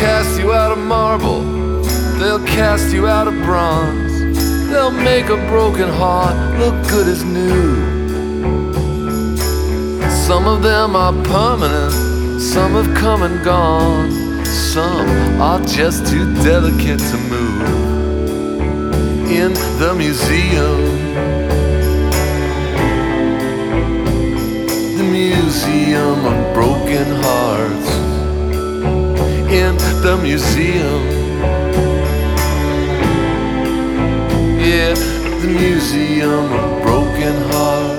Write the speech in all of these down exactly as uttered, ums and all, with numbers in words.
cast you out of marble, they'll cast you out of bronze. They'll make a broken heart look good as new. Some of them are permanent, some have come and gone. Some are just too delicate to move. In the museum, the museum of broken hearts. In the museum, yeah, the museum of broken hearts.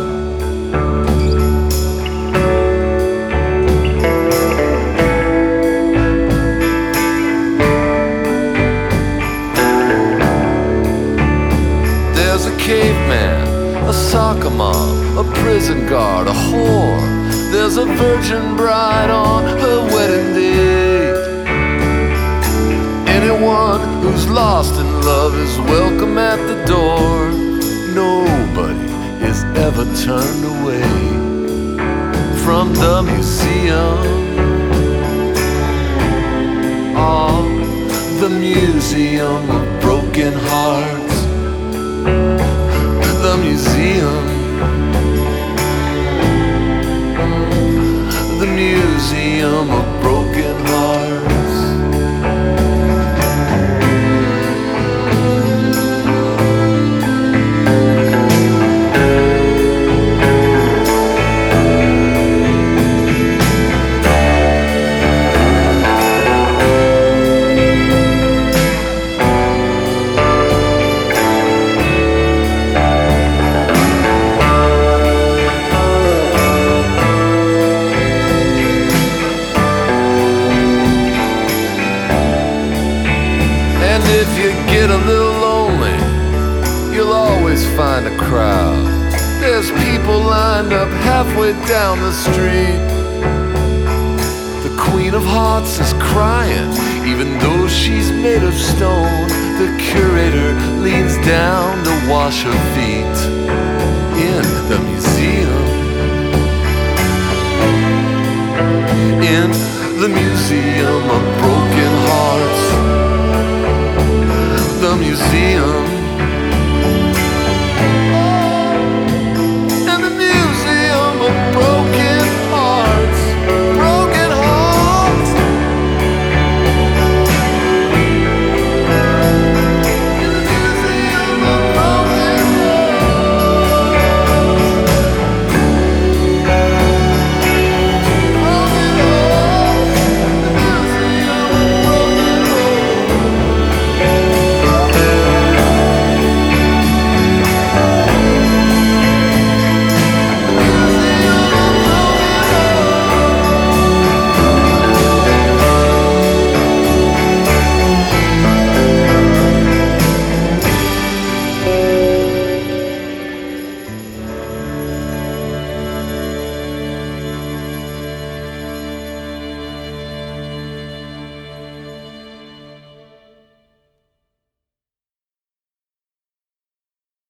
There's a caveman, a soccer mom, a prison guard, a whore. There's a virgin bride on her wedding day. Anyone who's lost in love is welcome at the door. Nobody is ever turned away from the museum. Oh, the museum of broken hearts. The museum, the museum of broken hearts. If you get a little lonely, you'll always find a crowd. There's people lined up halfway down the street. The Queen of Hearts is crying, even though she's made of stone. The curator leans down to wash her feet in the